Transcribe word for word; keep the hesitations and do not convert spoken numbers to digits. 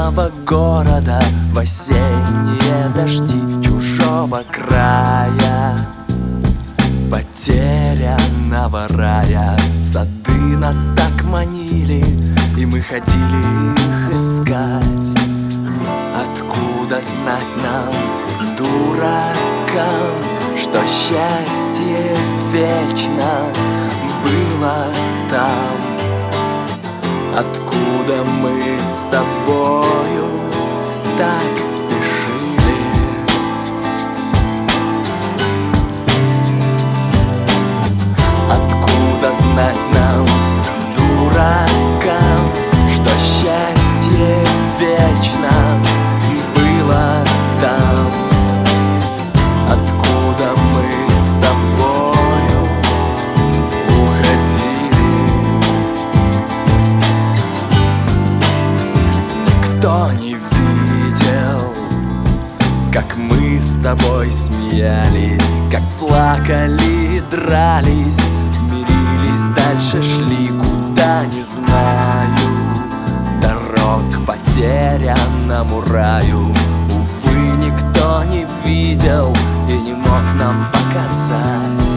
родного города в осенние дожди чужого края, потерянного рая. Сады нас так манили, и мы ходили их искать. Откуда знать нам, дуракам, что счастье вечно было там? Откуда мы с тобою так спешили? Откуда знать нам, дуракам, что счастье вечно было там? Откуда мы с тобою уходили? Никто не видел, как мы с тобой смеялись, как плакали, дрались, мирились, дальше шли, куда не знаю. Дорог к потерянному раю, увы, никто не видел и не мог нам показать.